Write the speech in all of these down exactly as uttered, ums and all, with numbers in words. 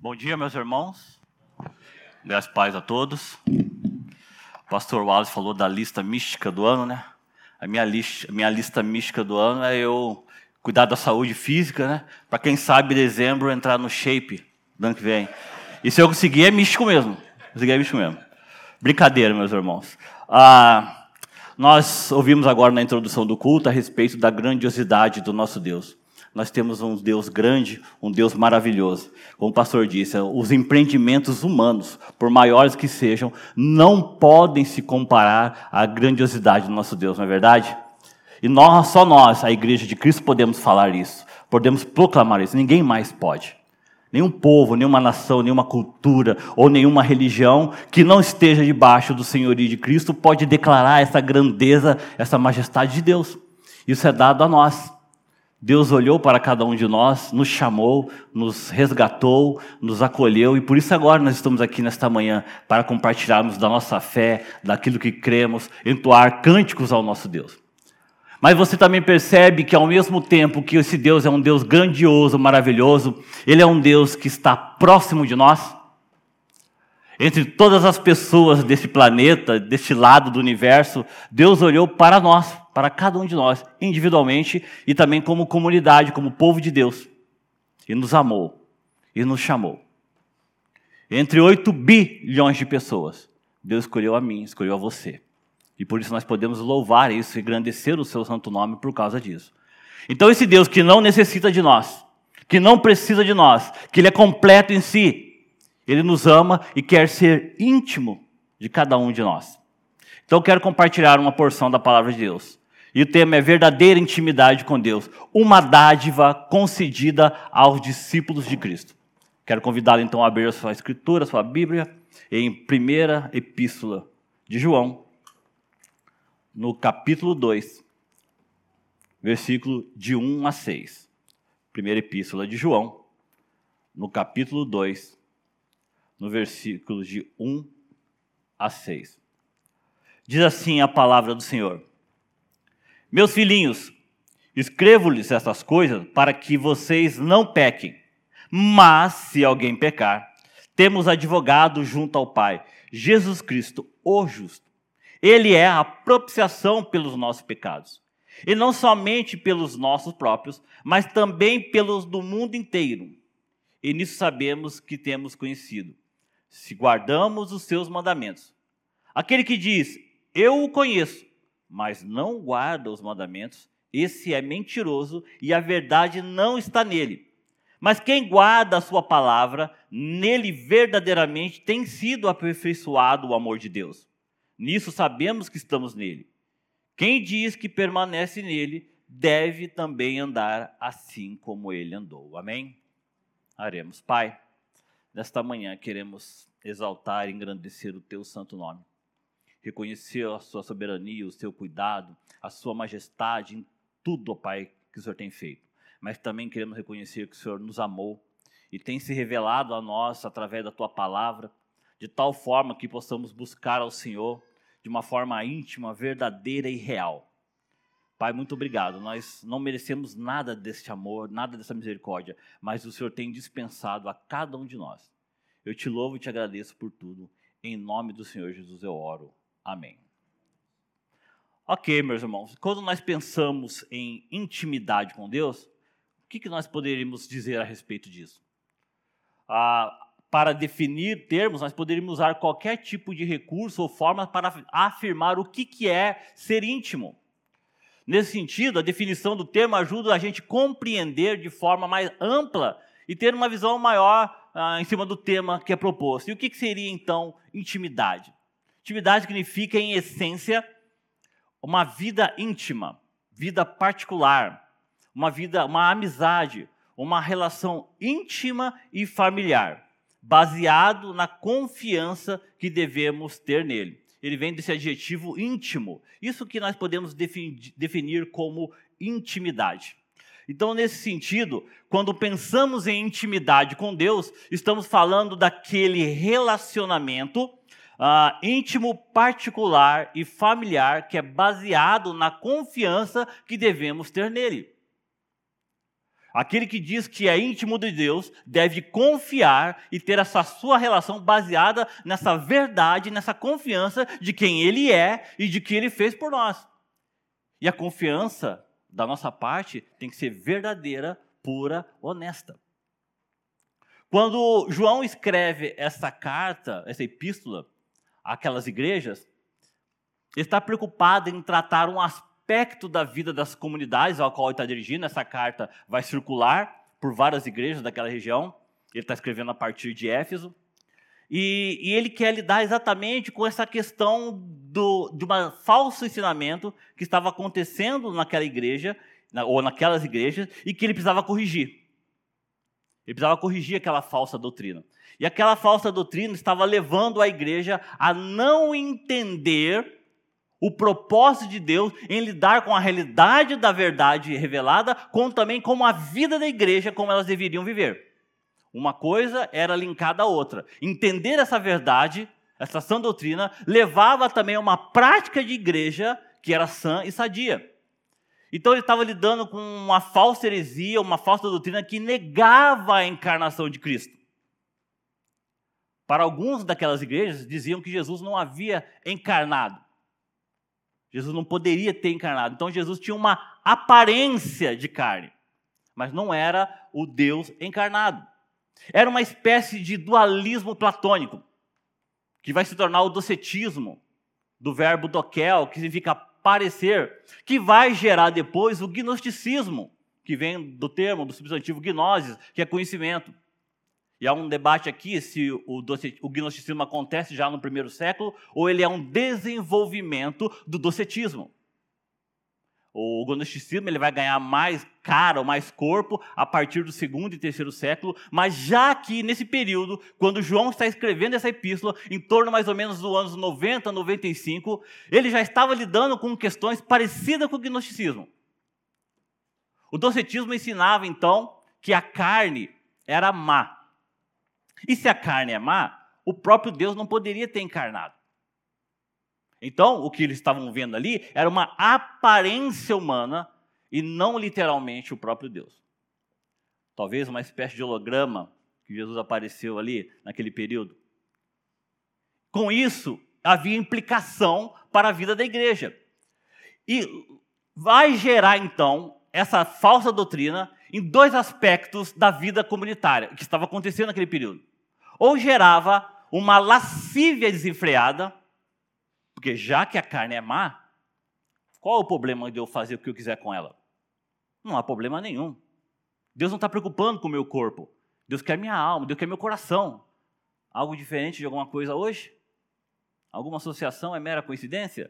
Bom dia, meus irmãos. Graças e paz a todos. O pastor Wallace falou da lista mística do ano, né? A minha lista, a minha lista mística do ano é eu cuidar da saúde física, né? Para quem sabe, em dezembro, entrar no shape do ano que vem. E se eu conseguir, é místico mesmo. Conseguir é místico mesmo. Brincadeira, meus irmãos. Ah, nós ouvimos agora na introdução do culto a respeito da grandiosidade do nosso Deus. Nós temos um Deus grande, um Deus maravilhoso. Como o pastor disse, os empreendimentos humanos, por maiores que sejam, não podem se comparar à grandiosidade do nosso Deus, não é verdade? E nós, só nós, a Igreja de Cristo, podemos falar isso, podemos proclamar isso, ninguém mais pode. Nenhum povo, nenhuma nação, nenhuma cultura ou nenhuma religião que não esteja debaixo do senhorio de Cristo pode declarar essa grandeza, essa majestade de Deus. Isso é dado a nós. Deus olhou para cada um de nós, nos chamou, nos resgatou, nos acolheu, e por isso agora nós estamos aqui nesta manhã para compartilharmos da nossa fé, daquilo que cremos, entoar cânticos ao nosso Deus. Mas você também percebe que ao mesmo tempo que esse Deus é um Deus grandioso, maravilhoso, Ele é um Deus que está próximo de nós. Entre todas as pessoas desse planeta, deste lado do universo, Deus olhou para nós, para cada um de nós, individualmente e também como comunidade, como povo de Deus. E nos amou, e nos chamou. Entre oito bilhões de pessoas, Deus escolheu a mim, escolheu a você. E por isso nós podemos louvar isso e engrandecer o seu santo nome por causa disso. Então esse Deus que não necessita de nós, que não precisa de nós, que Ele é completo em si, Ele nos ama e quer ser íntimo de cada um de nós. Então eu quero compartilhar uma porção da palavra de Deus. E o tema é verdadeira intimidade com Deus, uma dádiva concedida aos discípulos de Cristo. Quero convidá-lo então a abrir a sua escritura, a sua Bíblia, em primeira epístola de João, no capítulo dois, versículo de um a seis. Primeira epístola de João, no capítulo dois, no versículo de um a seis. Diz assim a palavra do Senhor: Meus filhinhos, escrevo-lhes estas coisas para que vocês não pequem. Mas, se alguém pecar, temos advogado junto ao Pai, Jesus Cristo, o justo. Ele é a propiciação pelos nossos pecados. E não somente pelos nossos próprios, mas também pelos do mundo inteiro. E nisso sabemos que temos conhecido, se guardamos os seus mandamentos. Aquele que diz, eu o conheço, mas não guarda os mandamentos, esse é mentiroso e a verdade não está nele. Mas quem guarda a sua palavra, nele verdadeiramente tem sido aperfeiçoado o amor de Deus. Nisso sabemos que estamos nele. Quem diz que permanece nele, deve também andar assim como ele andou. Amém? Oremos. Pai, nesta manhã queremos exaltar e engrandecer o teu santo nome. Reconhecer a sua soberania, o seu cuidado, a sua majestade em tudo, ó Pai, que o Senhor tem feito. Mas também queremos reconhecer que o Senhor nos amou e tem se revelado a nós através da tua palavra, de tal forma que possamos buscar ao Senhor de uma forma íntima, verdadeira e real. Pai, muito obrigado. Nós não merecemos nada deste amor, nada dessa misericórdia, mas o Senhor tem dispensado a cada um de nós. Eu te louvo e te agradeço por tudo. Em nome do Senhor Jesus eu oro. Amém. Ok, meus irmãos, quando nós pensamos em intimidade com Deus, o que, que nós poderíamos dizer a respeito disso? Ah, para definir termos, nós poderíamos usar qualquer tipo de recurso ou forma para afirmar o que, que é ser íntimo. Nesse sentido, a definição do termo ajuda a gente a compreender de forma mais ampla e ter uma visão maior ah, em cima do tema que é proposto. E o que, que seria, então, intimidade? Intimidade significa, em essência, uma vida íntima, vida particular, uma vida, uma amizade, uma relação íntima e familiar, baseado na confiança que devemos ter nele. Ele vem desse adjetivo íntimo, isso que nós podemos definir, definir como intimidade. Então, nesse sentido, quando pensamos em intimidade com Deus, estamos falando daquele relacionamento Uh, íntimo, particular e familiar que é baseado na confiança que devemos ter nele. Aquele que diz que é íntimo de Deus deve confiar e ter essa sua relação baseada nessa verdade, nessa confiança de quem Ele é e de que Ele fez por nós. E a confiança da nossa parte tem que ser verdadeira, pura, honesta. Quando João escreve essa carta, essa epístola, àquelas igrejas, ele está preocupado em tratar um aspecto da vida das comunidades ao qual ele está dirigindo. Essa carta vai circular por várias igrejas daquela região. Ele está escrevendo a partir de Éfeso. E, e ele quer lidar exatamente com essa questão do, de um falso ensinamento que estava acontecendo naquela igreja, na, ou naquelas igrejas, e que ele precisava corrigir. Ele precisava corrigir aquela falsa doutrina. E aquela falsa doutrina estava levando a igreja a não entender o propósito de Deus em lidar com a realidade da verdade revelada, como também com a vida da igreja, como elas deveriam viver. Uma coisa era linkada à outra. Entender essa verdade, essa sã doutrina, levava também a uma prática de igreja que era sã e sadia. Então ele estava lidando com uma falsa heresia, uma falsa doutrina que negava a encarnação de Cristo. Para alguns daquelas igrejas, diziam que Jesus não havia encarnado. Jesus não poderia ter encarnado. Então Jesus tinha uma aparência de carne, mas não era o Deus encarnado. Era uma espécie de dualismo platônico, que vai se tornar o docetismo, do verbo dokel, que significa parecer, que vai gerar depois o gnosticismo, que vem do termo, do substantivo gnosis, que é conhecimento. E há um debate aqui se o, doce, o gnosticismo acontece já no primeiro século ou ele é um desenvolvimento do docetismo. O gnosticismo ele vai ganhar mais cara, ou mais corpo, a partir do segundo e terceiro século, mas já aqui nesse período, quando João está escrevendo essa epístola, em torno mais ou menos dos anos noventa, noventa e cinco, ele já estava lidando com questões parecidas com o gnosticismo. O docetismo ensinava, então, que a carne era má. E se a carne é má, o próprio Deus não poderia ter encarnado. Então, o que eles estavam vendo ali era uma aparência humana e não literalmente o próprio Deus. Talvez uma espécie de holograma que Jesus apareceu ali naquele período. Com isso, havia implicação para a vida da igreja. E vai gerar, então, essa falsa doutrina em dois aspectos da vida comunitária que estava acontecendo naquele período. Ou gerava uma lascívia desenfreada, porque já que a carne é má, qual é o problema de eu fazer o que eu quiser com ela? Não há problema nenhum. Deus não está preocupando com o meu corpo. Deus quer minha alma, Deus quer meu coração. Algo diferente de alguma coisa hoje? Alguma associação é mera coincidência?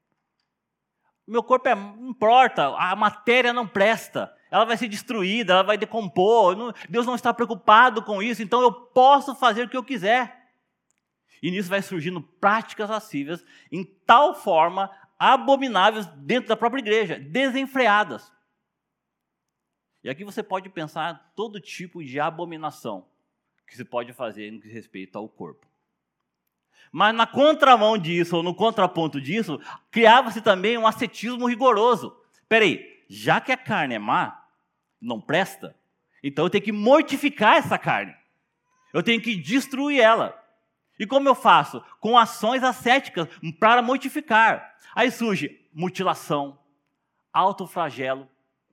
Meu corpo é, não importa, a matéria não presta. Ela vai ser destruída, ela vai decompor. Não, Deus não está preocupado com isso, então eu posso fazer o que eu quiser. E nisso vai surgindo práticas lascivas em tal forma abomináveis dentro da própria igreja, desenfreadas. E aqui você pode pensar todo tipo de abominação que se pode fazer no que respeita ao corpo. Mas na contramão disso, ou no contraponto disso, criava-se também um ascetismo rigoroso. Espera aí, já que a carne é má, não presta, então eu tenho que mortificar essa carne. Eu tenho que destruir ela. E como eu faço? Com ações ascéticas para mortificar. Aí surge mutilação, autoflagelo,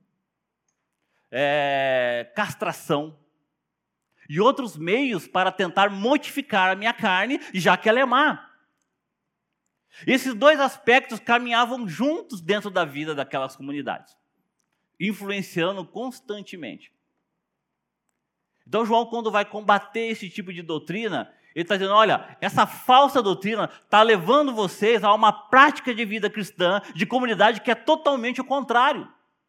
é, castração e outros meios para tentar mortificar a minha carne, já que ela é má. Esses dois aspectos caminhavam juntos dentro da vida daquelas comunidades, influenciando constantemente. Então João, quando vai combater esse tipo de doutrina, ele está dizendo, olha, essa falsa doutrina está levando vocês a uma prática de vida cristã, de comunidade, que é totalmente o contrário.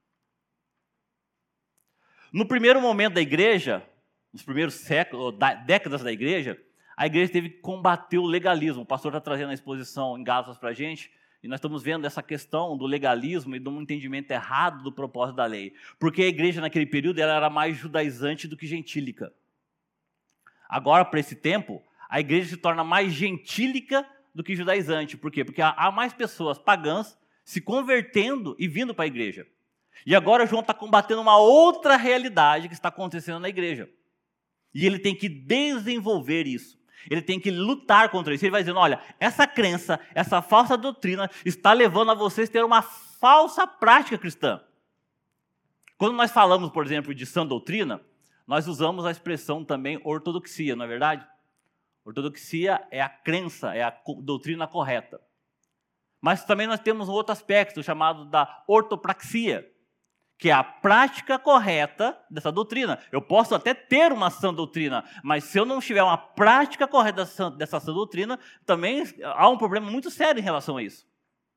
No primeiro momento da igreja, nos primeiros séculos, décadas da igreja, a igreja teve que combater o legalismo. O pastor está trazendo a exposição em Gálatas para a gente, e nós estamos vendo essa questão do legalismo e de um entendimento errado do propósito da lei. Porque a igreja, naquele período, ela era mais judaizante do que gentílica. Agora, para esse tempo, a igreja se torna mais gentílica do que judaizante. Por quê? Porque há mais pessoas pagãs se convertendo e vindo para a igreja. E agora João está combatendo uma outra realidade que está acontecendo na igreja. E ele tem que desenvolver isso. Ele tem que lutar contra isso. Ele vai dizendo, olha, essa crença, essa falsa doutrina está levando a vocês a ter uma falsa prática cristã. Quando nós falamos, por exemplo, de sã doutrina, nós usamos a expressão também ortodoxia, não é verdade? Ortodoxia é a crença, é a doutrina correta. Mas também nós temos um outro aspecto chamado da ortopraxia, que é a prática correta dessa doutrina. Eu posso até ter uma sã doutrina, mas se eu não tiver uma prática correta dessa, dessa sã doutrina, também há um problema muito sério em relação a isso.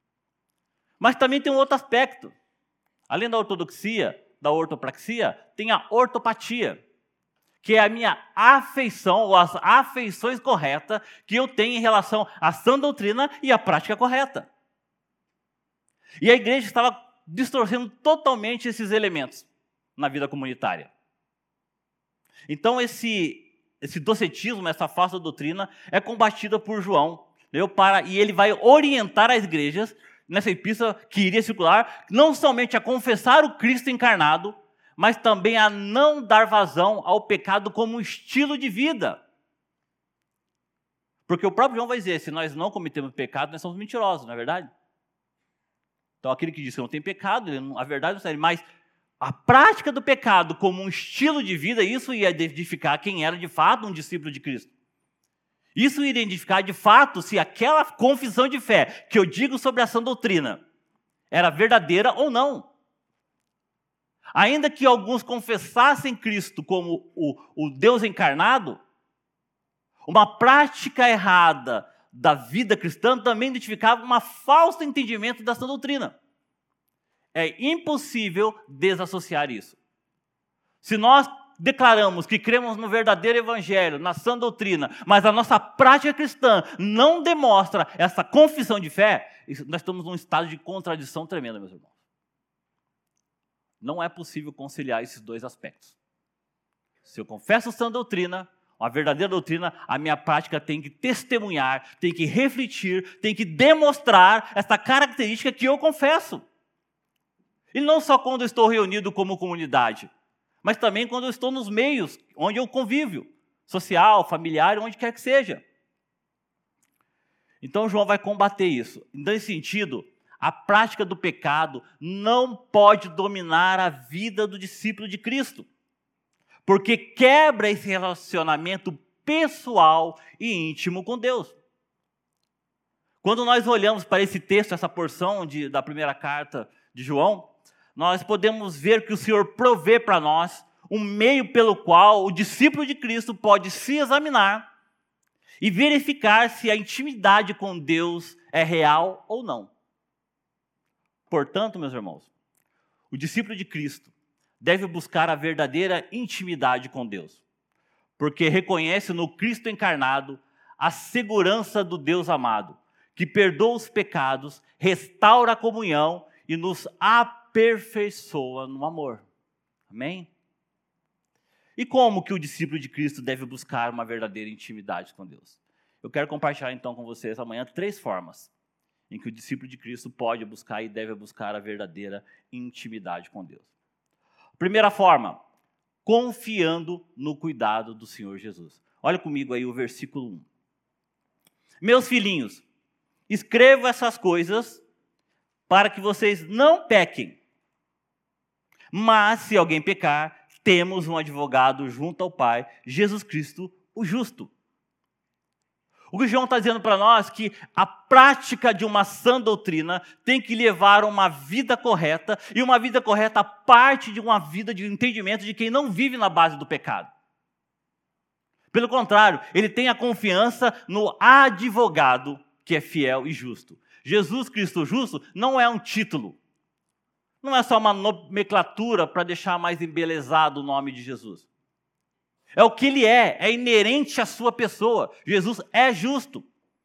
Mas também tem um outro aspecto. Além da ortodoxia, da ortopraxia, tem a ortopatia, que é a minha afeição, ou as afeições corretas que eu tenho em relação à sã doutrina e à prática correta. E a igreja estava distorcendo totalmente esses elementos na vida comunitária. Então, esse, esse docetismo, essa falsa doutrina, é combatida por João, entendeu? Para, e ele vai orientar as igrejas, nessa epístola que iria circular, não somente a confessar o Cristo encarnado, mas também a não dar vazão ao pecado como um estilo de vida. Porque o próprio João vai dizer, se nós não cometemos pecado, nós somos mentirosos, não é verdade? Então, aquele que diz que não tem pecado, ele não, a verdade não serve. Mas a prática do pecado como um estilo de vida, isso ia identificar quem era de fato um discípulo de Cristo. Isso iria identificar de fato se aquela confissão de fé que eu digo sobre a sã doutrina era verdadeira ou não. Ainda que alguns confessassem Cristo como o, o Deus encarnado, uma prática errada da vida cristã também identificava um falso entendimento da sã doutrina. É impossível desassociar isso. Se nós declaramos que cremos no verdadeiro evangelho, na sã doutrina, mas a nossa prática cristã não demonstra essa confissão de fé, nós estamos num estado de contradição tremenda, meus irmãos. Não é possível conciliar esses dois aspectos. Se eu confesso sã doutrina, uma verdadeira doutrina, a minha prática tem que testemunhar, tem que refletir, tem que demonstrar essa característica que eu confesso. E não só quando eu estou reunido como comunidade, mas também quando eu estou nos meios onde eu convivo, social, familiar, onde quer que seja. Então João vai combater isso. Nesse sentido, a prática do pecado não pode dominar a vida do discípulo de Cristo, porque quebra esse relacionamento pessoal e íntimo com Deus. Quando nós olhamos para esse texto, essa porção de, da primeira carta de João, nós podemos ver que o Senhor provê para nós um meio pelo qual o discípulo de Cristo pode se examinar e verificar se a intimidade com Deus é real ou não. Portanto, meus irmãos, o discípulo de Cristo deve buscar a verdadeira intimidade com Deus, porque reconhece no Cristo encarnado a segurança do Deus amado, que perdoa os pecados, restaura a comunhão e nos aperfeiçoa no amor. Amém? E como que o discípulo de Cristo deve buscar uma verdadeira intimidade com Deus? Eu quero compartilhar então com vocês amanhã três formas em que o discípulo de Cristo pode buscar e deve buscar a verdadeira intimidade com Deus. Primeira forma, confiando no cuidado do Senhor Jesus. Olha comigo aí o versículo um. Meus filhinhos, escrevo essas coisas para que vocês não pequem. Mas se alguém pecar, temos um advogado junto ao Pai, Jesus Cristo, o justo. O que João está dizendo para nós é que a prática de uma sã doutrina tem que levar a uma vida correta, e uma vida correta parte de uma vida de entendimento de quem não vive na base do pecado. Pelo contrário, ele tem a confiança no advogado que é fiel e justo. Jesus Cristo justo não é um título, não é só uma nomenclatura para deixar mais embelezado o nome de Jesus. É o que ele é, é inerente à sua pessoa. Jesus é justo.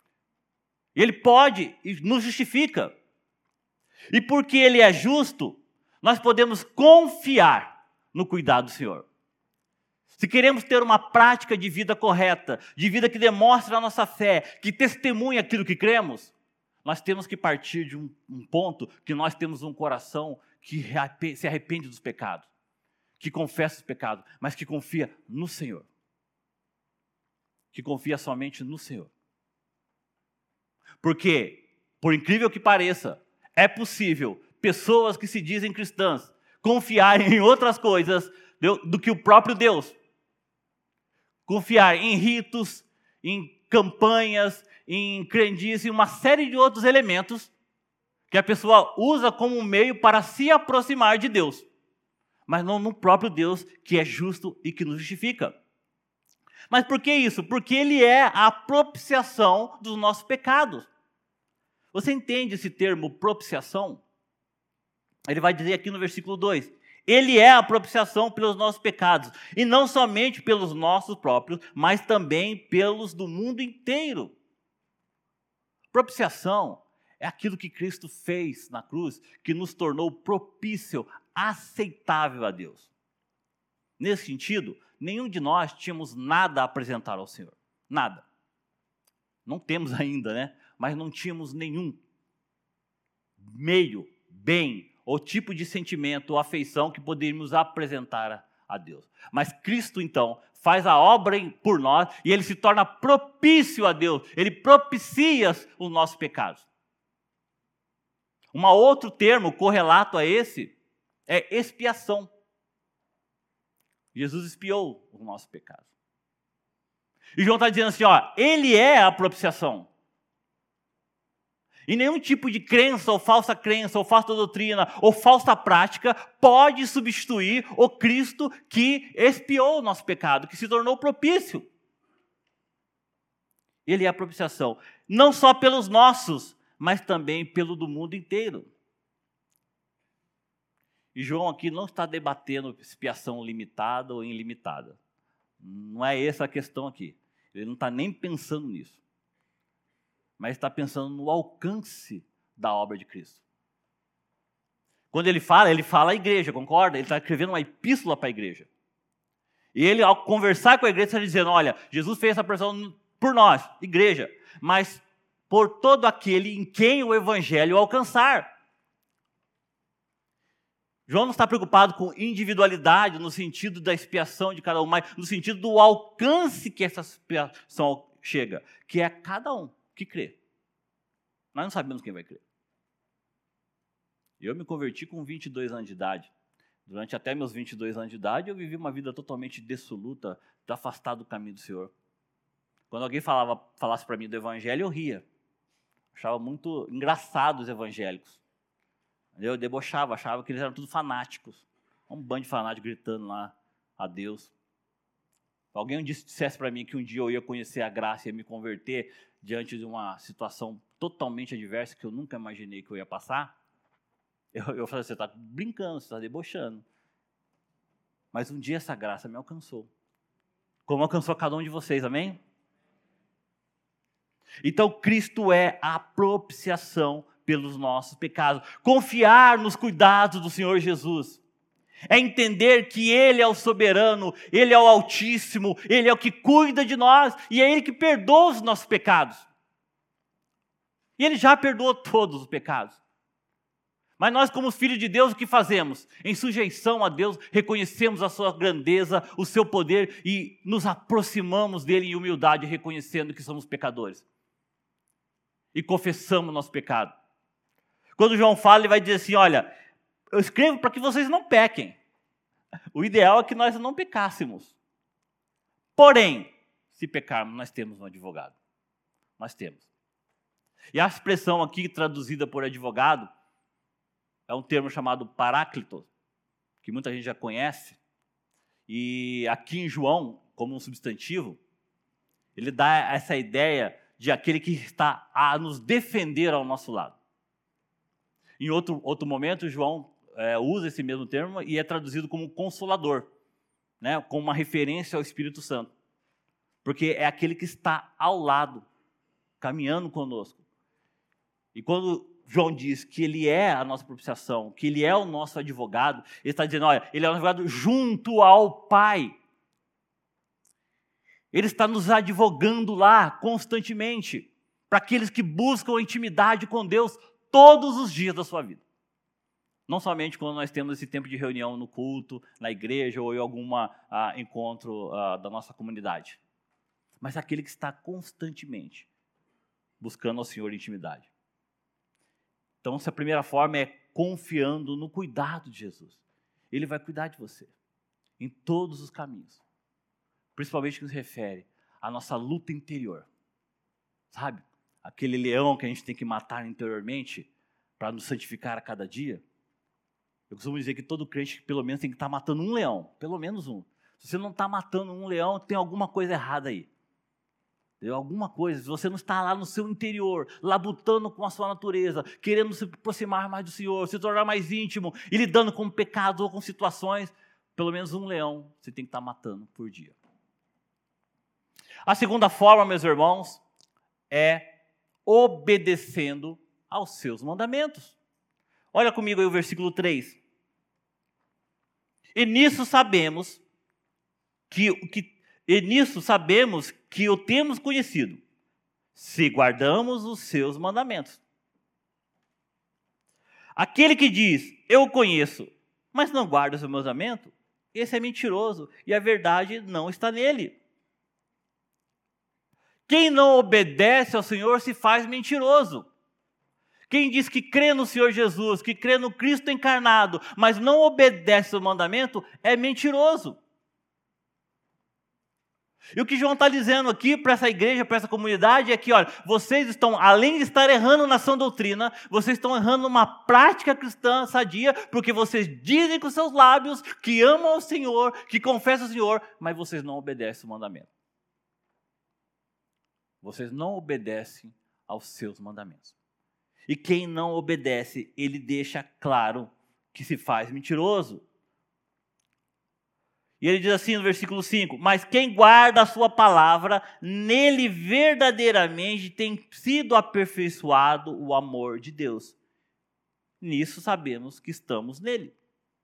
Ele pode e nos justifica. E porque ele é justo, nós podemos confiar no cuidado do Senhor. Se queremos ter uma prática de vida correta, de vida que demonstre a nossa fé, que testemunha aquilo que cremos, nós temos que partir de um, um ponto que nós temos um coração que se arrepende dos pecados, que confessa os pecados, mas que confia no Senhor. Que confia somente no Senhor. Porque, por incrível que pareça, é possível pessoas que se dizem cristãs confiarem em outras coisas do que o próprio Deus. Confiar em ritos, em campanhas, em crendice, em uma série de outros elementos que a pessoa usa como um meio para se aproximar de Deus. Mas não no próprio Deus, que é justo e que nos justifica. Mas por que isso? Porque Ele é a propiciação dos nossos pecados. Você entende esse termo propiciação? Ele vai dizer aqui no versículo dois. Ele é a propiciação pelos nossos pecados. E não somente pelos nossos próprios, mas também pelos do mundo inteiro. Propiciação é aquilo que Cristo fez na cruz, que nos tornou propício, aceitável a Deus. Nesse sentido, nenhum de nós tínhamos nada a apresentar ao Senhor. Nada. Não temos ainda, né? Mas não tínhamos nenhum meio, bem, ou tipo de sentimento ou afeição que poderíamos apresentar a Deus. Mas Cristo, então, faz a obra por nós e Ele se torna propício a Deus. Ele propicia os nossos pecados. Um outro termo correlato a esse é expiação. Jesus expiou os nossos pecados. E João está dizendo assim, ó, Ele é a propiciação. E nenhum tipo de crença, ou falsa crença, ou falsa doutrina, ou falsa prática pode substituir o Cristo que expiou o nosso pecado, que se tornou propício. Ele é a propiciação, não só pelos nossos, mas também pelo do mundo inteiro. E João aqui não está debatendo expiação limitada ou ilimitada. Não é essa a questão aqui. Ele não está nem pensando nisso. Mas está pensando no alcance da obra de Cristo. Quando ele fala, ele fala à igreja, concorda? Ele está escrevendo uma epístola para a igreja. E ele, ao conversar com a igreja, está dizendo, olha, Jesus fez essa pressão por nós, igreja, mas por todo aquele em quem o evangelho alcançar. João não está preocupado com individualidade no sentido da expiação de cada um, mas no sentido do alcance que essa expiação chega, que é cada um que crê. Nós não sabemos quem vai crer. Eu me converti com vinte e dois anos de idade. Durante até meus vinte e dois anos de idade, eu vivi uma vida totalmente dissoluta, afastado do caminho do Senhor. Quando alguém falava, falasse para mim do evangelho, eu ria. Achava muito engraçado os evangélicos. Eu debochava, achava que eles eram tudo fanáticos. Um bando de fanáticos gritando lá a Deus. Alguém um dia dissesse para mim que um dia eu ia conhecer a graça e ia me converter diante de uma situação totalmente adversa que eu nunca imaginei que eu ia passar, eu, eu falei, você está brincando, você está debochando. Mas um dia essa graça me alcançou. Como alcançou cada um de vocês, amém? Então Cristo é a propiciação pelos nossos pecados. Confiar nos cuidados do Senhor Jesus. É entender que Ele é o soberano, Ele é o Altíssimo, Ele é o que cuida de nós e é Ele que perdoa os nossos pecados. E Ele já perdoou todos os pecados. Mas nós, como filhos de Deus, o que fazemos? Em sujeição a Deus, reconhecemos a sua grandeza, o seu poder e nos aproximamos dEle em humildade, reconhecendo que somos pecadores. E confessamos nosso pecado. Quando João fala, ele vai dizer assim, olha, eu escrevo para que vocês não pequem. O ideal é que nós não pecássemos. Porém, se pecarmos, nós temos um advogado. Nós temos. E a expressão aqui, traduzida por advogado, é um termo chamado paráclito, que muita gente já conhece. E aqui em João, como um substantivo, ele dá essa ideia de aquele que está a nos defender ao nosso lado. Em outro, outro momento, João é, usa esse mesmo termo e é traduzido como consolador, né, com uma referência ao Espírito Santo. Porque é aquele que está ao lado, caminhando conosco. E quando João diz que ele é a nossa propiciação, que ele é o nosso advogado, ele está dizendo, olha, ele é o advogado junto ao Pai. Ele está nos advogando lá constantemente, para aqueles que buscam intimidade com Deus todos os dias da sua vida. Não somente quando nós temos esse tempo de reunião no culto, na igreja ou em algum encontro ah, da nossa comunidade, mas aquele que está constantemente buscando ao Senhor intimidade. Então, essa primeira forma é confiando no cuidado de Jesus. Ele vai cuidar de você em todos os caminhos, principalmente no que se refere à nossa luta interior. Sabe? Aquele leão que a gente tem que matar interiormente para nos santificar a cada dia. Eu costumo dizer que todo crente pelo menos tem que estar matando um leão, pelo menos um. Se você não está matando um leão, tem alguma coisa errada aí. Entendeu? Alguma coisa, se você não está lá no seu interior, labutando com a sua natureza, querendo se aproximar mais do Senhor, se tornar mais íntimo e lidando com pecados ou com situações, pelo menos um leão você tem que estar matando por dia. A segunda forma, meus irmãos, é obedecendo aos seus mandamentos. Olha comigo aí o versículo três. E nisso sabemos que, que, e nisso sabemos que o temos conhecido, se guardamos os seus mandamentos. Aquele que diz, eu o conheço, mas não guarda o seu mandamento, esse é mentiroso e a verdade não está nele. Quem não obedece ao Senhor se faz mentiroso. Quem diz que crê no Senhor Jesus, que crê no Cristo encarnado, mas não obedece ao mandamento, é mentiroso. E o que João está dizendo aqui para essa igreja, para essa comunidade, é que, olha, vocês estão, além de estar errando na sã doutrina, vocês estão errando numa prática cristã sadia, porque vocês dizem com seus lábios que amam ao Senhor, que confessam ao Senhor, mas vocês não obedecem o mandamento. Vocês não obedecem aos seus mandamentos. E quem não obedece, ele deixa claro que se faz mentiroso. E ele diz assim no versículo cinco, mas quem guarda a sua palavra, nele verdadeiramente tem sido aperfeiçoado o amor de Deus. Nisso sabemos que estamos nele.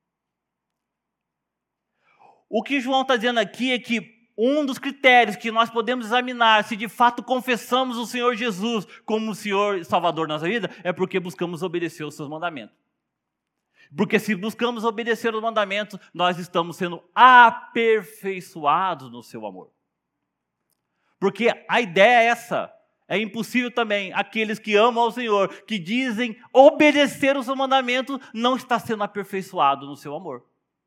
O que João está dizendo aqui é que um dos critérios que nós podemos examinar se de fato confessamos o Senhor Jesus como o Senhor e Salvador na nossa vida, é porque buscamos obedecer os seus mandamentos. Porque se buscamos obedecer os mandamentos, nós estamos sendo aperfeiçoados no seu amor. Porque a ideia é essa. É impossível também aqueles que amam ao Senhor, que dizem obedecer o seu mandamento, não está sendo aperfeiçoado no seu amor.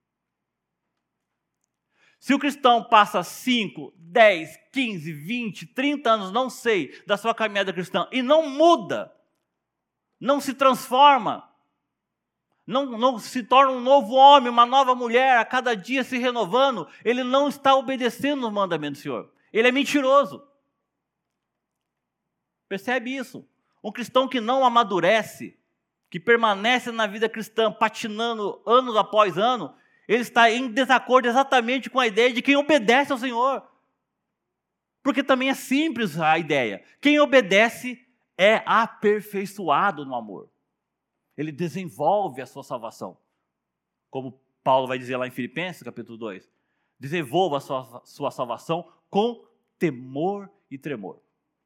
Se o cristão passa cinco, dez, quinze, vinte, trinta anos, não sei, da sua caminhada cristã, e não muda, não se transforma, não, não se torna um novo homem, uma nova mulher, a cada dia se renovando, ele não está obedecendo os mandamentos do Senhor. Ele é mentiroso. Percebe isso? Um cristão que não amadurece, que permanece na vida cristã, patinando anos após ano, ele está em desacordo exatamente com a ideia de quem obedece ao Senhor. Porque também é simples a ideia. Quem obedece é aperfeiçoado no amor. Ele desenvolve a sua salvação. Como Paulo vai dizer lá em Filipenses, capítulo dois. Desenvolva a sua, sua salvação com temor e tremor.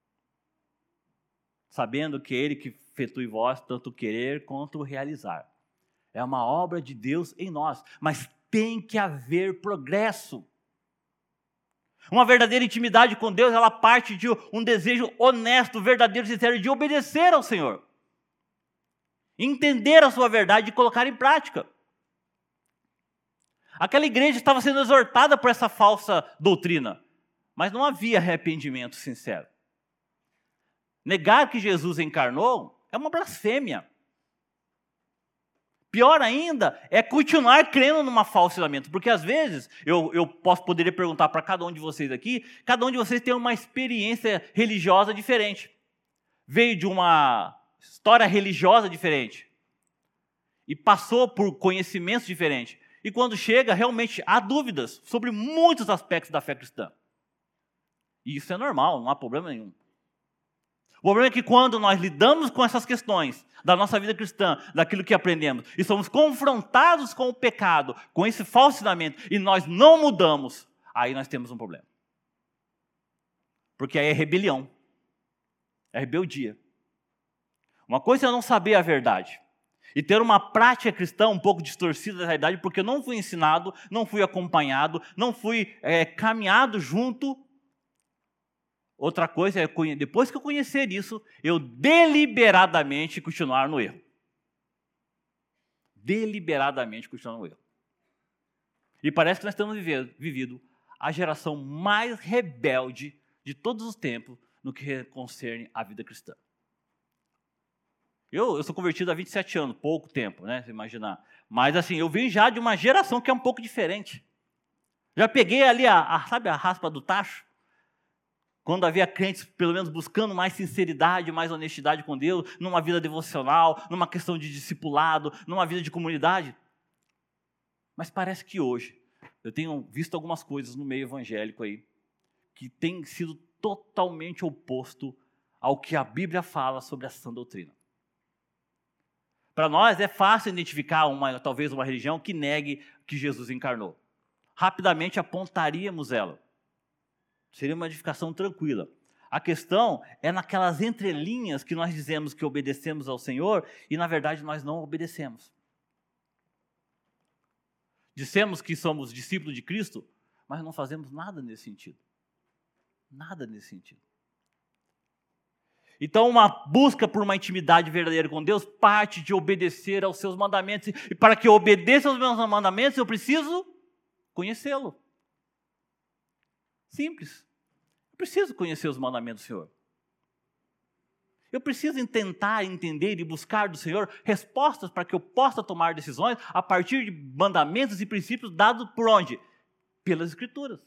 Sabendo que ele que efetua em vós tanto querer quanto realizar. É uma obra de Deus em nós, mas tem que haver progresso. Uma verdadeira intimidade com Deus, ela parte de um desejo honesto, verdadeiro, sincero de obedecer ao Senhor. Entender a sua verdade e colocar em prática. Aquela igreja estava sendo exortada por essa falsa doutrina, mas não havia arrependimento sincero. Negar que Jesus encarnou é uma blasfêmia. Pior ainda é continuar crendo numa falso ensinamento, porque às vezes, eu, eu posso, poderia perguntar para cada um de vocês aqui, cada um de vocês tem uma experiência religiosa diferente. Veio de uma história religiosa diferente e passou por conhecimentos diferentes. E quando chega, realmente há dúvidas sobre muitos aspectos da fé cristã. E isso é normal, não há problema nenhum. O problema é que quando nós lidamos com essas questões da nossa vida cristã, daquilo que aprendemos, e somos confrontados com o pecado, com esse falso ensinamento, e nós não mudamos, aí nós temos um problema. Porque aí é rebelião, é rebeldia. Uma coisa é eu não saber a verdade, E ter uma prática cristã um pouco distorcida da realidade, porque eu não fui ensinado, não fui acompanhado, não fui é, caminhado junto. Outra coisa é, depois que eu conhecer isso, eu deliberadamente continuar no erro. Deliberadamente continuar no erro. E parece que nós estamos vivendo, vivido a geração mais rebelde de todos os tempos no que concerne a vida cristã. Eu, eu sou convertido há vinte e sete anos, pouco tempo, né? Você imaginar. Mas assim, eu vim já de uma geração que é um pouco diferente. Já peguei ali a, a, sabe, a raspa do tacho? Quando havia crentes, pelo menos, buscando mais sinceridade, mais honestidade com Deus, numa vida devocional, numa questão de discipulado, numa vida de comunidade. Mas parece que hoje, eu tenho visto algumas coisas no meio evangélico aí, que tem sido totalmente oposto ao que a Bíblia fala sobre a sã doutrina. Para nós é fácil identificar uma, talvez uma religião que negue que Jesus encarnou. Rapidamente apontaríamos ela. Seria uma edificação tranquila. A questão é naquelas entrelinhas que nós dizemos que obedecemos ao Senhor e, na verdade, nós não obedecemos. Dissemos que somos discípulos de Cristo, mas não fazemos nada nesse sentido. Nada nesse sentido. Então, uma busca por uma intimidade verdadeira com Deus parte de obedecer aos seus mandamentos. E para que eu obedeça aos meus mandamentos, eu preciso conhecê-lo. Simples. Eu preciso conhecer os mandamentos do Senhor. Eu preciso tentar entender e buscar do Senhor respostas para que eu possa tomar decisões a partir de mandamentos e princípios dados por onde? Pelas Escrituras.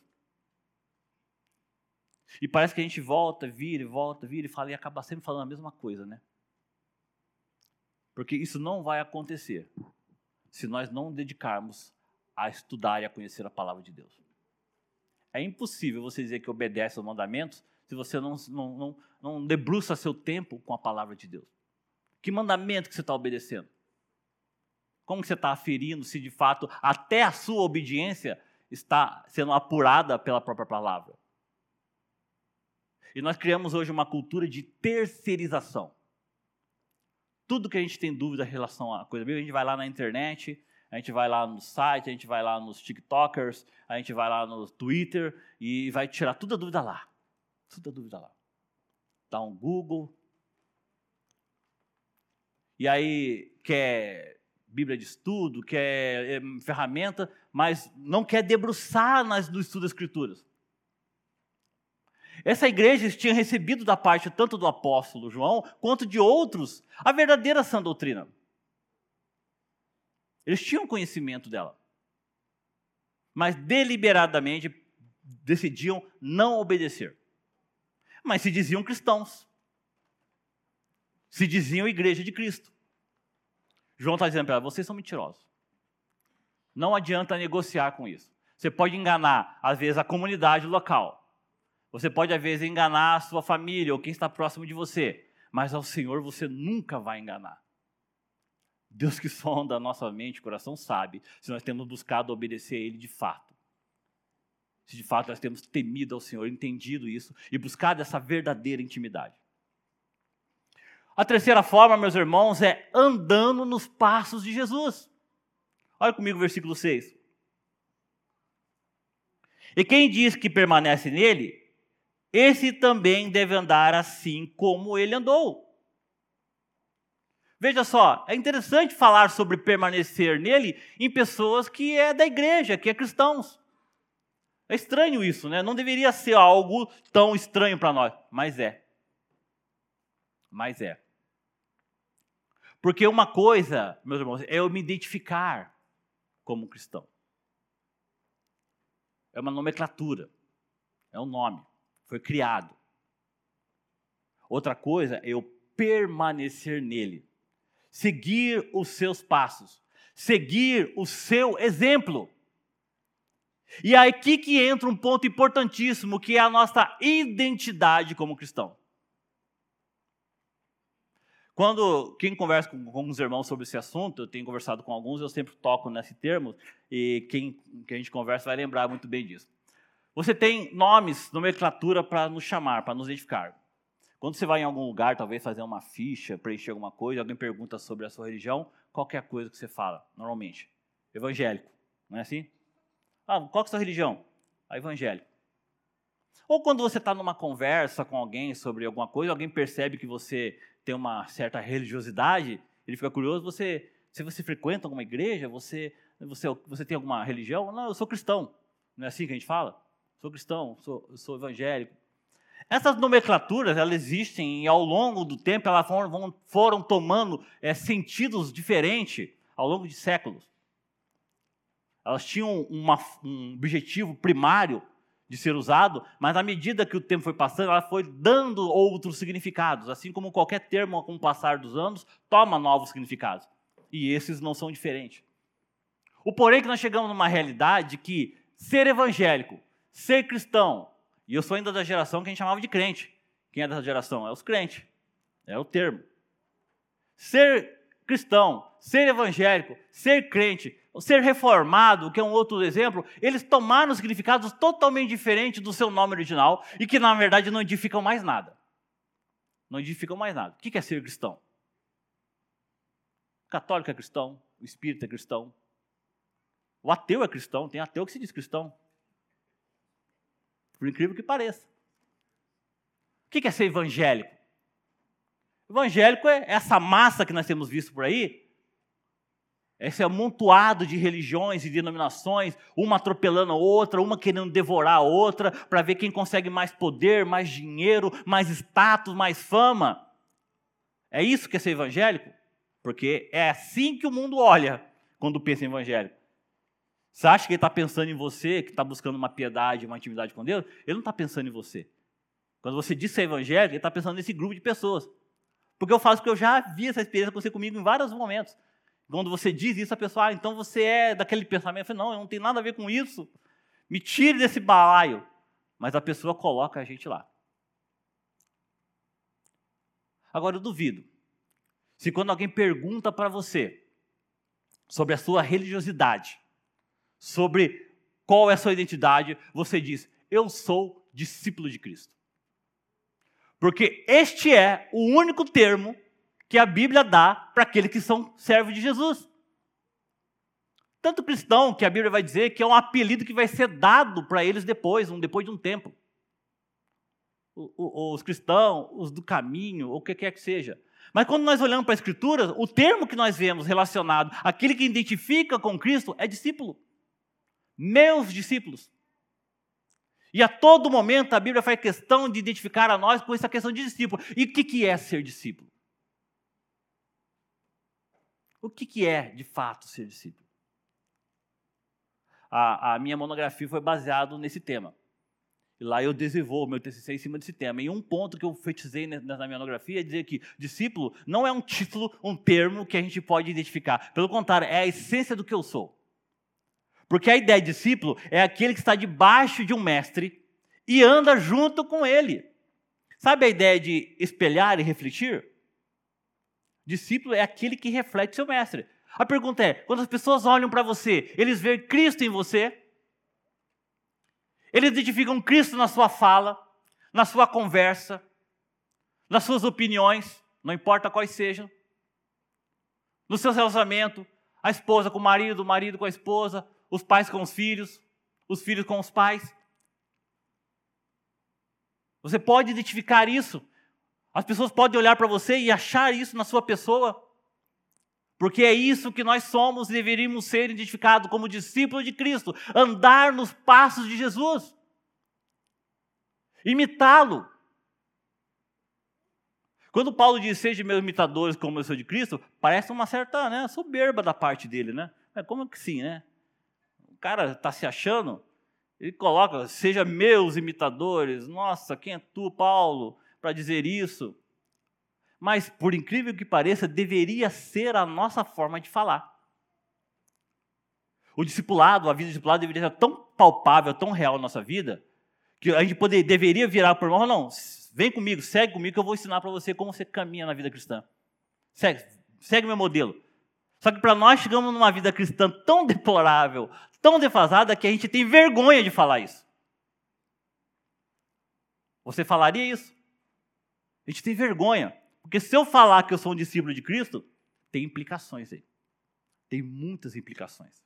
E parece que a gente volta, vira, volta, vira e fala e acaba sempre falando a mesma coisa, né? Porque isso não vai acontecer se nós não dedicarmos a estudar e a conhecer a palavra de Deus. É impossível você dizer que obedece aos mandamentos se você não, não, não, não debruça seu tempo com a palavra de Deus. Que mandamento que você está obedecendo? Como que você está aferindo se de fato até a sua obediência está sendo apurada pela própria palavra? E nós criamos hoje uma cultura de terceirização. Tudo que a gente tem dúvida em relação à coisa bíblica, a gente vai lá na internet, a gente vai lá no site, a gente vai lá nos TikTokers, a gente vai lá no Twitter e vai tirar toda a dúvida lá. Toda a dúvida lá. Dá um Google. E aí quer Bíblia de estudo, quer ferramenta, mas não quer debruçar nas, no estudo das Escrituras. Essa igreja tinha recebido da parte tanto do apóstolo João, quanto de outros, a verdadeira sã doutrina. Eles tinham conhecimento dela. Mas deliberadamente decidiam não obedecer. Mas se diziam cristãos. Se diziam igreja de Cristo. João está dizendo para ela, vocês são mentirosos. Não adianta negociar com isso. Você pode enganar, às vezes, a comunidade local. Você pode, às vezes, enganar a sua família ou quem está próximo de você. Mas ao Senhor você nunca vai enganar. Deus que sonda a nossa mente e coração sabe se nós temos buscado obedecer a Ele de fato. Se de fato nós temos temido ao Senhor, entendido isso e buscado essa verdadeira intimidade. A terceira forma, meus irmãos, é andando nos passos de Jesus. Olha comigo o versículo seis. E quem diz que permanece nele, esse também deve andar assim como ele andou. Veja só, é interessante falar sobre permanecer nele em pessoas que é da igreja, que é cristãos. É estranho isso, né? Não deveria ser algo tão estranho para nós, mas é. Mas é. Porque uma coisa, meus irmãos, é eu me identificar como cristão. É uma nomenclatura, é um nome, foi criado. Outra coisa é eu permanecer nele. Seguir os seus passos, seguir o seu exemplo. E é aqui que entra um ponto importantíssimo, que é a nossa identidade como cristão. Quando, quem conversa com, com os irmãos sobre esse assunto, eu tenho conversado com alguns, eu sempre toco nesse termo, e quem que a gente conversa vai lembrar muito bem disso. Você tem nomes, nomenclatura para nos chamar, para nos identificar. Quando você vai em algum lugar, talvez fazer uma ficha, preencher alguma coisa, alguém pergunta sobre a sua religião, qualquer coisa que você fala, normalmente. Evangélico, não é assim? Ah, qual que é a sua religião? Ah, evangélico. Ou quando você está numa conversa com alguém sobre alguma coisa, alguém percebe que você tem uma certa religiosidade, ele fica curioso, você, se você frequenta alguma igreja, você, você, você tem alguma religião? Não, eu sou cristão. Não é assim que a gente fala? Sou cristão, sou, sou evangélico. Essas nomenclaturas, elas existem e ao longo do tempo elas foram, foram tomando é, sentidos diferentes ao longo de séculos. Elas tinham uma, um objetivo primário de ser usado, mas à medida que o tempo foi passando, ela foi dando outros significados, assim como qualquer termo com o passar dos anos toma novos significados. E esses não são diferentes. O porém é que nós chegamos numa realidade que ser evangélico, ser cristão, e eu sou ainda da geração que a gente chamava de crente. Quem é dessa geração? É os crentes. É o termo. Ser cristão, ser evangélico, ser crente, ser reformado, que é um outro exemplo, eles tomaram significados totalmente diferentes do seu nome original e que, na verdade, não edificam mais nada. Não edificam mais nada. O que é ser cristão? O católico é cristão, o espírita é cristão, o ateu é cristão, tem ateu que se diz cristão. Por incrível que pareça. O que é ser evangélico? Evangélico é essa massa que nós temos visto por aí, esse amontoado de religiões e denominações, uma atropelando a outra, uma querendo devorar a outra, para ver quem consegue mais poder, mais dinheiro, mais status, mais fama. É isso que é ser evangélico? Porque é assim que o mundo olha quando pensa em evangélico. Você acha que ele está pensando em você, que está buscando uma piedade, uma intimidade com Deus? Ele não está pensando em você. Quando você diz ser evangélico, ele está pensando nesse grupo de pessoas. Porque eu faço que eu já vi essa experiência acontecer comigo em vários momentos. Quando você diz isso, a pessoa, ah, então você é daquele pensamento. Eu falo, não, eu não tenho nada a ver com isso. Me tire desse balaio. Mas a pessoa coloca a gente lá. Agora, eu duvido. Se quando alguém pergunta para você sobre a sua religiosidade, sobre qual é a sua identidade, você diz, eu sou discípulo de Cristo. Porque este é o único termo que a Bíblia dá para aqueles que são servos de Jesus. Tanto cristão, que a Bíblia vai dizer que é um apelido que vai ser dado para eles depois, um, depois de um tempo. O, o, os cristãos, os do caminho, ou o que quer que seja. Mas quando nós olhamos para a Escritura, o termo que nós vemos relacionado àquele que identifica com Cristo é discípulo. Meus discípulos. E a todo momento a Bíblia faz questão de identificar a nós com essa questão de discípulo. E o que, que é ser discípulo? O que, que é, de fato, ser discípulo? A, a minha monografia foi baseada nesse tema. E lá eu desenvolvo meu T C C em cima desse tema. E um ponto que eu enfatizei na minha monografia é dizer que discípulo não é um título, um termo que a gente pode identificar. Pelo contrário, é a essência do que eu sou. Porque a ideia de discípulo é aquele que está debaixo de um mestre e anda junto com ele. Sabe a ideia de espelhar e refletir? Discípulo é aquele que reflete seu mestre. A pergunta é, quando as pessoas olham para você, eles veem Cristo em você? Eles identificam Cristo na sua fala, na sua conversa, nas suas opiniões, não importa quais sejam, no seu relacionamento, a esposa com o marido, o marido com a esposa, os pais com os filhos, os filhos com os pais. Você pode identificar isso. As pessoas podem olhar para você e achar isso na sua pessoa. Porque é isso que nós somos e deveríamos ser identificados como discípulos de Cristo. Andar nos passos de Jesus. Imitá-lo. Quando Paulo diz, seja meus imitadores como eu sou de Cristo, parece uma certa, né, soberba da parte dele, né? Mas como que sim, né? O cara está se achando, ele coloca, seja meus imitadores. Nossa, quem é tu, Paulo, para dizer isso? Mas, por incrível que pareça, deveria ser a nossa forma de falar. O discipulado, a vida discipulada deveria ser tão palpável, tão real na nossa vida, que a gente poder, deveria virar por irmão, não, vem comigo, segue comigo que eu vou ensinar para você como você caminha na vida cristã. Segue, segue meu modelo. Só que para nós chegamos numa vida cristã tão deplorável, tão defasada, que a gente tem vergonha de falar isso. Você falaria isso? A gente tem vergonha. Porque se eu falar que eu sou um discípulo de Cristo, tem implicações aí. Tem muitas implicações.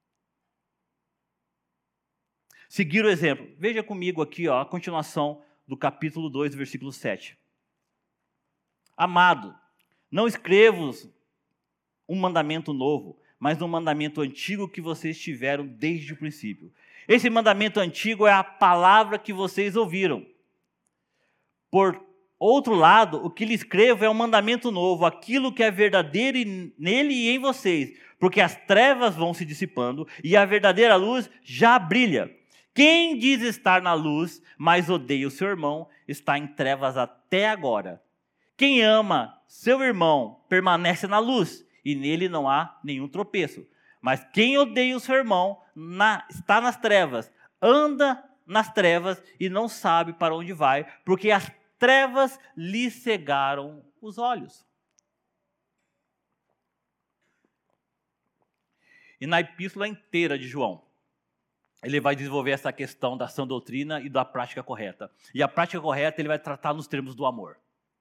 Seguir o exemplo. Veja comigo aqui, ó, a continuação do capítulo dois, versículo sete. Amado, não escrevo um mandamento novo, mas um mandamento antigo que vocês tiveram desde o princípio. Esse mandamento antigo é a palavra que vocês ouviram. Por outro lado, o que lhe escrevo é um mandamento novo, aquilo que é verdadeiro nele e em vocês, porque as trevas vão se dissipando e a verdadeira luz já brilha. Quem diz estar na luz, mas odeia o seu irmão, está em trevas até agora. Quem ama seu irmão permanece na luz, e nele não há nenhum tropeço. Mas quem odeia o seu irmão na, está nas trevas, anda nas trevas e não sabe para onde vai, porque as trevas lhe cegaram os olhos. E na epístola inteira de João, ele vai desenvolver essa questão da sã doutrina e da prática correta. E a prática correta ele vai tratar nos termos do amor.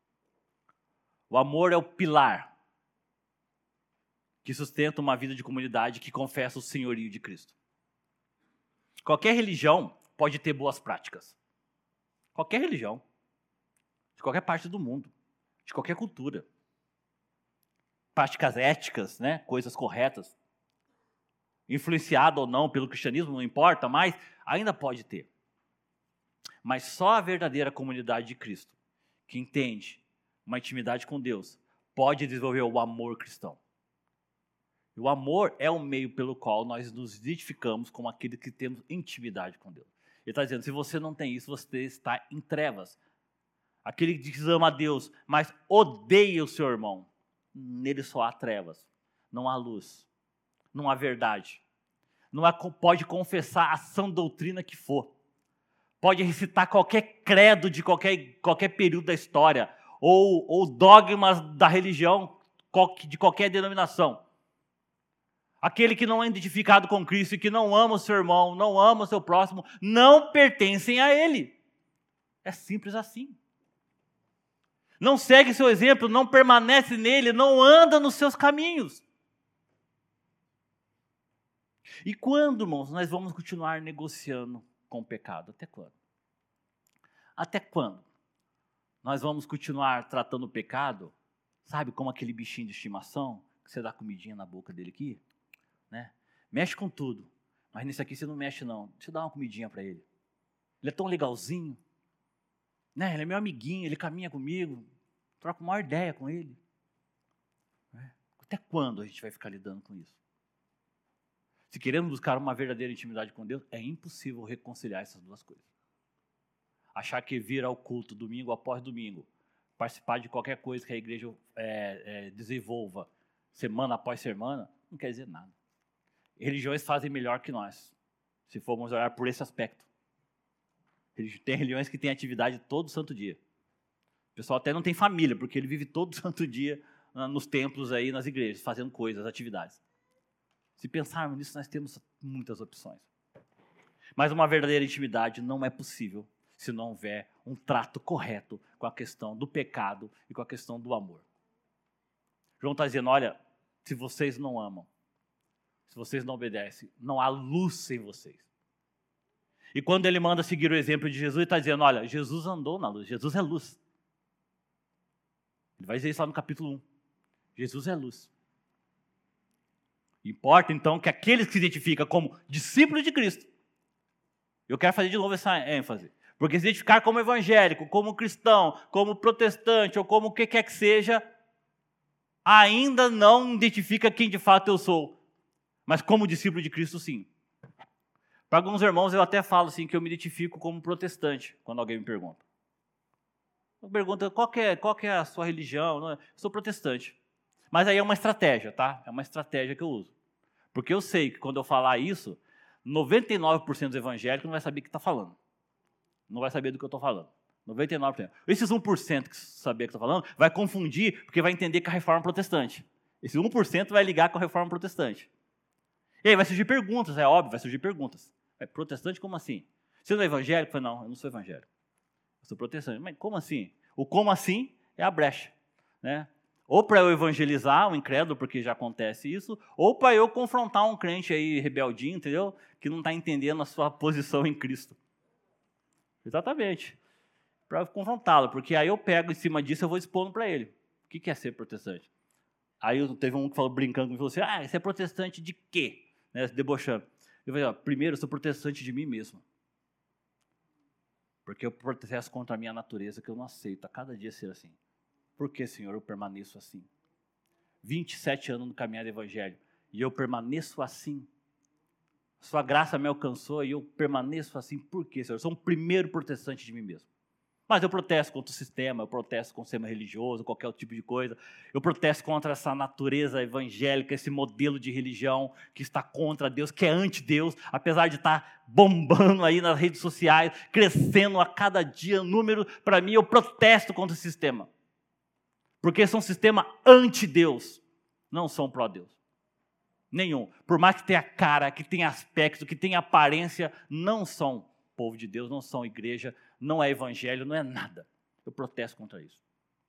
O amor é o pilar que sustenta uma vida de comunidade que confessa o senhorio de Cristo. Qualquer religião pode ter boas práticas. Qualquer religião. De qualquer parte do mundo. De qualquer cultura. Práticas éticas, né? Coisas corretas. Influenciado ou não pelo cristianismo, não importa, mas ainda pode ter. Mas só a verdadeira comunidade de Cristo, que entende uma intimidade com Deus, pode desenvolver o amor cristão. E o amor é o meio pelo qual nós nos identificamos com aquele que temos intimidade com Deus. Ele está dizendo, se você não tem isso, você está em trevas. Aquele que diz ama a Deus, mas odeia o seu irmão, nele só há trevas, não há luz. Não há verdade. Não há, pode confessar a sã doutrina que for. Pode recitar qualquer credo de qualquer, qualquer período da história. Ou, ou dogmas da religião de qualquer denominação. Aquele que não é identificado com Cristo e que não ama o seu irmão, não ama o seu próximo, não pertencem a ele. É simples assim. Não segue seu exemplo, não permanece nele, não anda nos seus caminhos. E quando, irmãos, nós vamos continuar negociando com o pecado? Até quando? Até quando? Nós vamos continuar tratando o pecado, sabe, como aquele bichinho de estimação, que você dá comidinha na boca dele aqui, né? Mexe com tudo, mas nisso aqui você não mexe não, deixa eu dar uma comidinha para ele. Ele é tão legalzinho, né? Ele é meu amiguinho, ele caminha comigo, troco uma maior ideia com ele. Né? Até quando a gente vai ficar lidando com isso? Se queremos buscar uma verdadeira intimidade com Deus, é impossível reconciliar essas duas coisas. Achar que vir ao culto domingo após domingo, participar de qualquer coisa que a igreja é, é, desenvolva semana após semana, não quer dizer nada. Religiões fazem melhor que nós, se formos olhar por esse aspecto. Tem religiões que têm atividade todo santo dia. O pessoal até não tem família, porque ele vive todo santo dia nos templos, aí, nas igrejas, fazendo coisas, atividades. Se pensarmos nisso, nós temos muitas opções. Mas uma verdadeira intimidade não é possível se não houver um trato correto com a questão do pecado e com a questão do amor. João está dizendo, olha, se vocês não amam, se vocês não obedecem, não há luz em vocês. E quando ele manda seguir o exemplo de Jesus, ele está dizendo, olha, Jesus andou na luz, Jesus é luz. Ele vai dizer isso lá no capítulo um. Jesus é luz. Importa, então, que aqueles que se identificam como discípulos de Cristo, eu quero fazer de novo essa ênfase, porque se identificar como evangélico, como cristão, como protestante, ou como o que quer que seja, ainda não identifica quem de fato eu sou, mas como discípulo de Cristo, sim. Para alguns irmãos, eu até falo assim, que eu me identifico como protestante, quando alguém me pergunta. Eu pergunto, qual que é, qual que é a sua religião? Eu sou protestante. Mas aí é uma estratégia, tá? É uma estratégia que eu uso. Porque eu sei que quando eu falar isso, noventa e nove por cento dos evangélicos não vai saber o que está falando. Não vai saber do que eu estou falando. noventa e nove por cento. Esses um por cento que saber o que estou falando, vai confundir, porque vai entender que é a reforma protestante. Esse um por cento vai ligar com a reforma protestante. E aí vai surgir perguntas, é óbvio, vai surgir perguntas. É protestante como assim? Você não é evangélico? Eu falei, não, eu não sou evangélico. Eu sou protestante. Mas como assim? O como assim é a brecha, né? Ou para eu evangelizar o incrédulo, porque já acontece isso, ou para eu confrontar um crente aí rebeldinho, entendeu? Que não está entendendo a sua posição em Cristo. Exatamente. Para confrontá-lo, porque aí eu pego em cima disso e eu vou expondo para ele. O que é ser protestante? Aí teve um que falou brincando comigo, falou assim, ah, você é protestante de quê? Né, debochando. Eu falei, ó, primeiro eu sou protestante de mim mesmo. Porque eu protesto contra a minha natureza, que eu não aceito a cada dia ser assim. Por que, Senhor, eu permaneço assim? vinte e sete anos no caminhar do Evangelho, e eu permaneço assim. Sua graça me alcançou e eu permaneço assim. Por quê, Senhor? Eu sou um primeiro protestante de mim mesmo. Mas eu protesto contra o sistema, eu protesto contra o sistema religioso, qualquer outro tipo de coisa. Eu protesto contra essa natureza evangélica, esse modelo de religião que está contra Deus, que é anti-Deus, apesar de estar bombando aí nas redes sociais, crescendo a cada dia número. Para mim, eu protesto contra o sistema. Porque esse é um sistema anti-Deus, não são pró-Deus. Nenhum. Por mais que tenha cara, que tenha aspecto, que tenha aparência, não são povo de Deus, não são igreja, não é evangelho, não é nada. Eu protesto contra isso.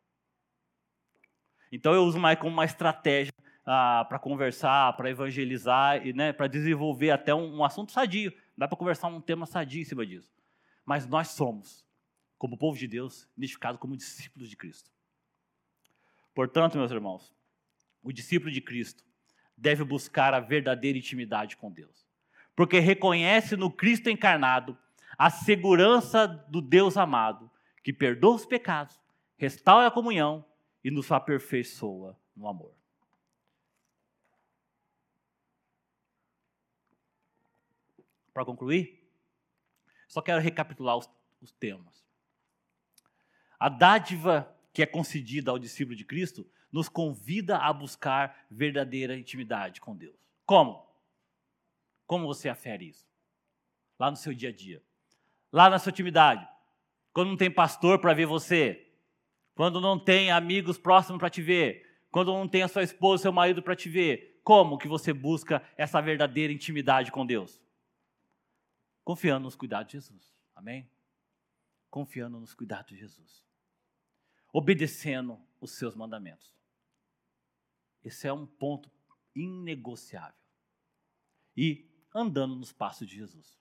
Então eu uso mais como uma estratégia ah, para conversar, para evangelizar, e né, para desenvolver até um, um assunto sadio. Dá para conversar um tema sadio em cima disso. Mas nós somos, como povo de Deus, identificados como discípulos de Cristo. Portanto, meus irmãos, o discípulo de Cristo deve buscar a verdadeira intimidade com Deus, porque reconhece no Cristo encarnado a segurança do Deus amado, que perdoa os pecados, restaura a comunhão e nos aperfeiçoa no amor. Para concluir, só quero recapitular os, os temas. A dádiva que é concedida ao discípulo de Cristo nos convida a buscar verdadeira intimidade com Deus. Como? Como você afere isso? Lá no seu dia a dia. Lá na sua intimidade. Quando não tem pastor para ver você. Quando não tem amigos próximos para te ver. Quando não tem a sua esposa, seu marido para te ver. Como que você busca essa verdadeira intimidade com Deus? Confiando nos cuidados de Jesus. Amém? Confiando nos cuidados de Jesus. Obedecendo os seus mandamentos. Esse é um ponto inegociável. E andando nos passos de Jesus.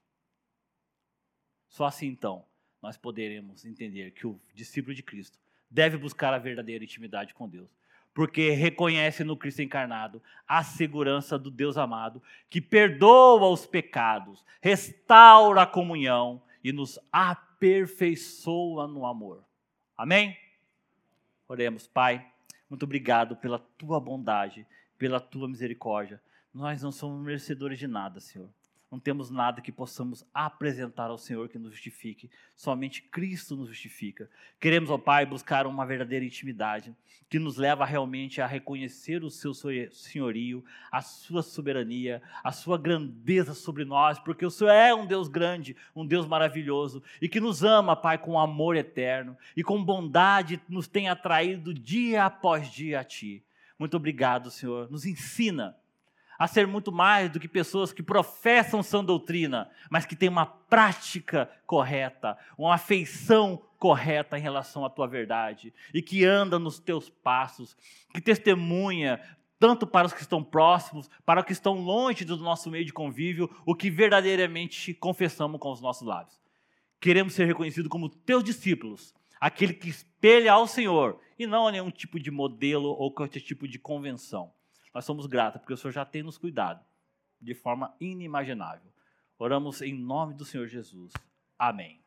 Só assim, então, nós poderemos entender que o discípulo de Cristo deve buscar a verdadeira intimidade com Deus, porque reconhece no Cristo encarnado a segurança do Deus amado, que perdoa os pecados, restaura a comunhão e nos aperfeiçoa no amor. Amém? Oremos, Pai, muito obrigado pela Tua bondade, pela Tua misericórdia. Nós não somos merecedores de nada, Senhor. Não temos nada que possamos apresentar ao Senhor que nos justifique. Somente Cristo nos justifica. Queremos, ó Pai, buscar uma verdadeira intimidade que nos leva realmente a reconhecer o seu senhorio, a sua soberania, a sua grandeza sobre nós, porque o Senhor é um Deus grande, um Deus maravilhoso e que nos ama, Pai, com amor eterno e com bondade nos tem atraído dia após dia a Ti. Muito obrigado, Senhor. Nos ensina a ser muito mais do que pessoas que professam sã doutrina, mas que têm uma prática correta, uma afeição correta em relação à Tua verdade, e que anda nos Teus passos, que testemunha, tanto para os que estão próximos, para os que estão longe do nosso meio de convívio, o que verdadeiramente confessamos com os nossos lábios. Queremos ser reconhecidos como Teus discípulos, aquele que espelha ao Senhor, e não a nenhum tipo de modelo ou qualquer tipo de convenção. Nós somos gratos, porque o Senhor já tem nos cuidado de forma inimaginável. Oramos em nome do Senhor Jesus. Amém.